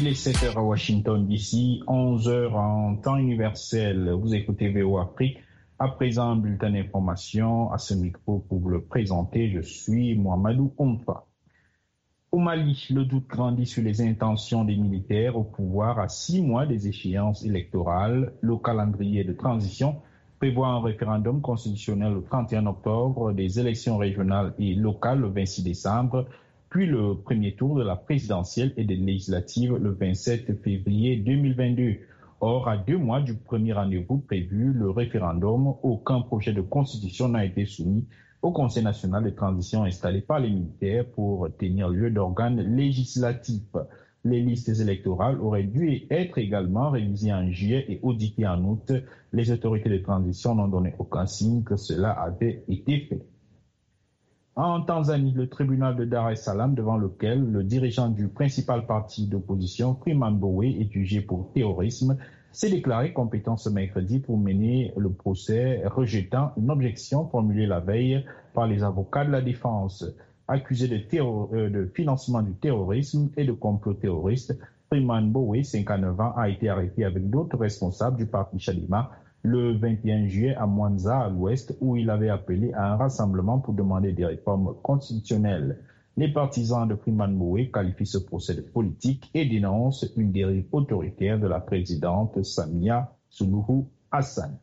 Il est 7h à Washington DC, 11h en temps universel. Vous écoutez VOA Afrique. À présent, un bulletin d'information à ce micro pour vous le présenter. Je suis Mohamedou Oumfa. Au Mali, le doute grandit sur les intentions des militaires au pouvoir à 6 mois des échéances électorales. Le calendrier de transition prévoit un référendum constitutionnel le 31 octobre, des élections régionales et locales le 26 décembre, puis le premier tour de la présidentielle et des législatives le 27 février 2022. Or, à 2 mois du premier rendez-vous prévu, le référendum, aucun projet de constitution n'a été soumis au Conseil national de transition installé par les militaires pour tenir lieu d'organes législatifs. Les listes électorales auraient dû être également révisées en juillet et auditées en août. Les autorités de transition n'ont donné aucun signe que cela avait été fait. En Tanzanie, le tribunal de Dar es Salaam, devant lequel le dirigeant du principal parti d'opposition, Freeman Mbowe, est jugé pour terrorisme, s'est déclaré compétent ce mercredi pour mener le procès, rejetant une objection formulée la veille par les avocats de la défense. Accusé de financement du terrorisme et de complot terroriste, Freeman Mbowe, 59 ans, a été arrêté avec d'autres responsables du parti Chadema le 21 juillet à Mwanza, à l'ouest, où il avait appelé à un rassemblement pour demander des réformes constitutionnelles. Les partisans de Freeman Mbowe qualifient ce procès de politique et dénoncent une dérive autoritaire de la présidente Samia Suluhu Hassan.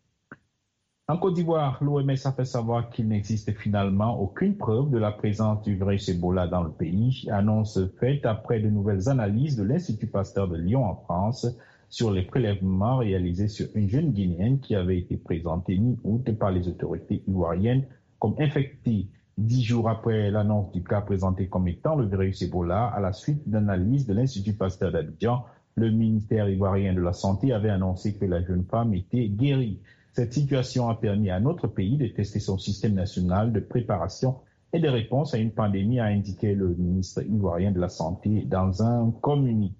En Côte d'Ivoire, l'OMS a fait savoir qu'il n'existe finalement aucune preuve de la présence du virus Ebola dans le pays, annonce faite après de nouvelles analyses de l'Institut Pasteur de Lyon en France sur les prélèvements réalisés sur une jeune Guinéenne qui avait été présentée mi-août par les autorités ivoiriennes comme infectée. 10 jours après l'annonce du cas présenté comme étant le virus Ebola, à la suite d'analyses de l'Institut Pasteur d'Abidjan, le ministère ivoirien de la Santé avait annoncé que la jeune femme était guérie. Cette situation a permis à notre pays de tester son système national de préparation et de réponse à une pandémie, a indiqué le ministre ivoirien de la Santé dans un communiqué.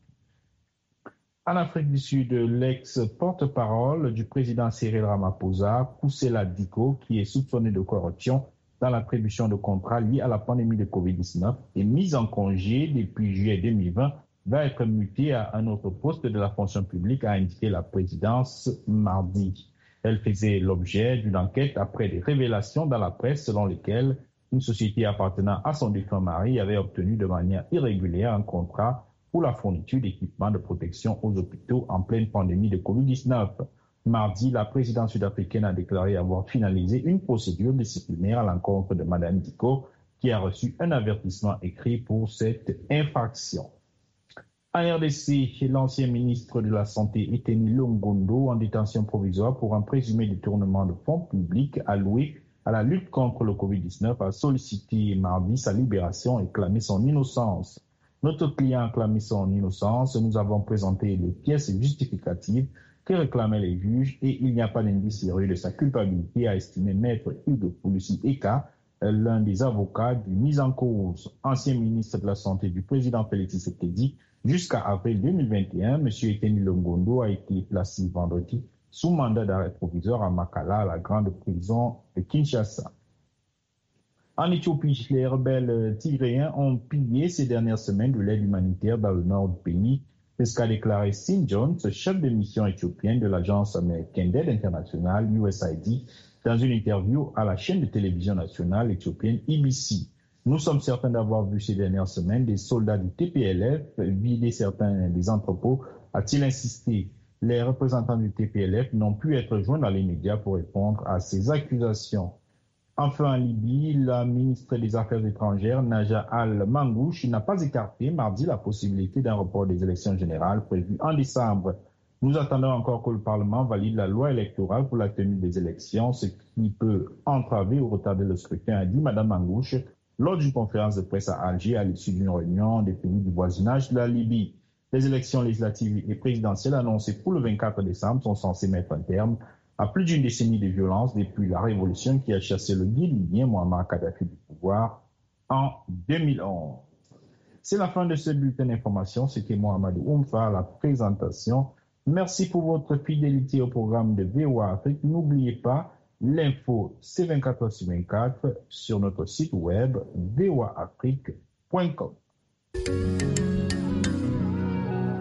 En Afrique du Sud, l'ex-porte-parole du président Cyril Ramaphosa, Koussela Diko, qui est soupçonné de corruption dans l'attribution de contrats liés à la pandémie de Covid-19 et mise en congé depuis juillet 2020, va être muté à un autre poste de la fonction publique, a indiqué la présidence mardi. Elle faisait l'objet d'une enquête après des révélations dans la presse selon lesquelles une société appartenant à son défunt mari avait obtenu de manière irrégulière un contrat pour la fourniture d'équipements de protection aux hôpitaux en pleine pandémie de Covid-19. Mardi, la présidente sud-africaine a déclaré avoir finalisé une procédure disciplinaire à l'encontre de Mme Diko, qui a reçu un avertissement écrit pour cette infraction. En RDC, l'ancien ministre de la Santé, Eteni Longondo, en détention provisoire pour un présumé détournement de fonds publics alloués à la lutte contre le Covid-19, a sollicité mardi sa libération et clamé son innocence. Notre client a clamé son innocence. Nous avons présenté les pièces justificatives que réclamaient les juges et il n'y a pas d'indice sérieux de sa culpabilité, a estimé maître Hugo Poulussi Eka, l'un des avocats du mis en cause. Ancien ministre de la Santé du président Félix Tshisekedi, jusqu'à avril 2021, M. Eteni Longondo a été placé vendredi sous mandat d'arrêt provisoire à Makala, à la grande prison de Kinshasa. En Éthiopie, les rebelles tigréens ont pillé ces dernières semaines de l'aide humanitaire dans le nord du pays. C'est ce qu'a déclaré Sim Jones, chef de mission éthiopienne de l'agence américaine d'aide internationale USAID, dans une interview à la chaîne de télévision nationale éthiopienne IBC. Nous sommes certains d'avoir vu ces dernières semaines des soldats du TPLF vider certains des entrepôts, a-t-il insisté. Les représentants du TPLF n'ont pu être joints dans les médias pour répondre à ces accusations. Enfin, en Libye, la ministre des Affaires étrangères, Naja Al-Mangouche, n'a pas écarté mardi la possibilité d'un report des élections générales prévues en décembre. Nous attendons encore que le Parlement valide la loi électorale pour la tenue des élections, ce qui peut entraver ou retarder le scrutin, a dit Mme Mangouche lors d'une conférence de presse à Alger à l'issue d'une réunion des pays du voisinage de la Libye. Les élections législatives et présidentielles annoncées pour le 24 décembre sont censées mettre un terme à plus d'une décennie de violence depuis la révolution qui a chassé le guide libyen Muammar Kadhafi du pouvoir en 2011. C'est la fin de ce bulletin d'information. C'était Mohamedou Oumfa à la présentation. Merci pour votre fidélité au programme de VOA Afrique. N'oubliez pas, l'info c'est 24h/24 sur notre site web voaafrique.com.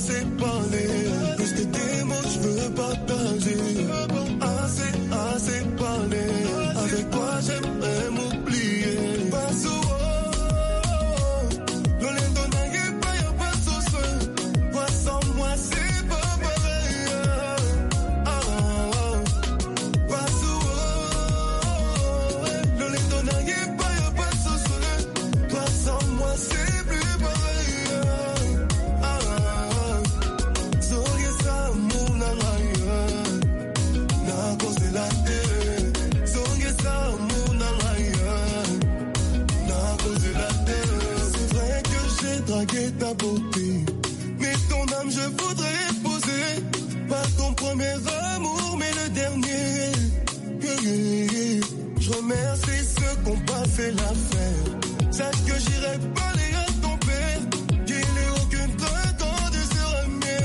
assez parlé. Plus que tes mots, je veux partager. Assez parlé. Avec toi, j'aimerais m'oublier. Pas souvent. L'olendo n'a pas, y'a pas de souci. Toi sans moi, c'est pas pareil. Pas souvent. L'olendo n'a pas, y'a pas de souci. Toi sans moi, c'est plus pareil. Soyez ça, mon amour. Na cause de la terre. Soyez ça, mon amour. Na cause de la terre. C'est vrai que j'ai dragué ta beauté, mais ton âme je voudrais épouser. Pas ton premier amour, mais le dernier. Je remercie ceux qui n'ont pas fait l'affaire. Sache que j'irai parler à ton père, qu'il n'ait aucune prétendance de se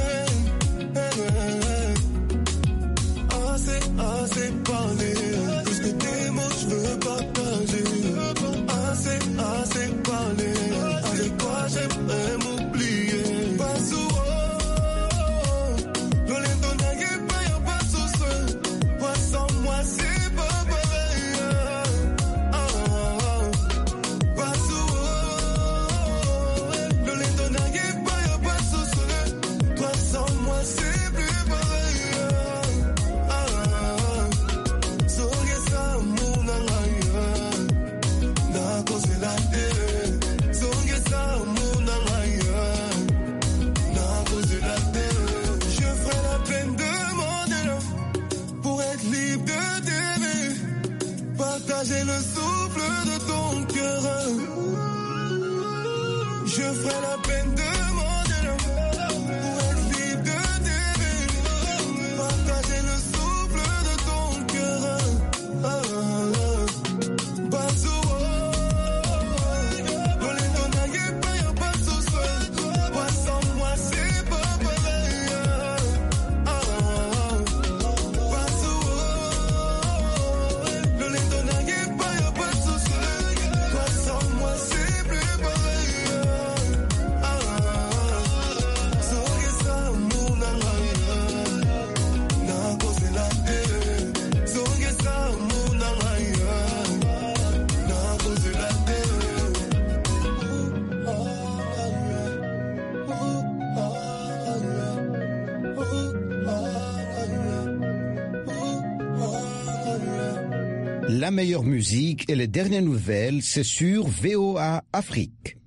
remettre. Assez parlé. Plus que tes mots, je veux partager. Assez parlé. Avec toi, j'aimerais m'oublier. Pas souvent. L'olendo n'a pas, y'a pas de souci. Toi sans moi, c'est pas pareil. Pas souvent. L'olendo n'a pas, y'a pas de souci. Toi sans moi, c'est plus pareil. Soyez ça, mon amour. Na cause de la terre. Soyez ça, mon amour. Na cause de la terre. Je ferai la peine de mon pour être libre de t'aimer. Partager le souffle de ton cœur. Je ferai la peine de mon pour être libre de t'aimer. Partager le souffle de ton cœur. Pas souvent. L'olendo n'a pas, y'a pas de souci. Toi sans moi, c'est pas pareil. Pas souvent. L'olendo n'a pas, y'a pas de souci. Toi sans moi, c'est plus pareil. Soyez ça, mon amour. Na cause de la terre. Soyez ça, mon amour. Na cause de la terre. La meilleure musique et les dernières nouvelles, c'est sur VOA Afrique.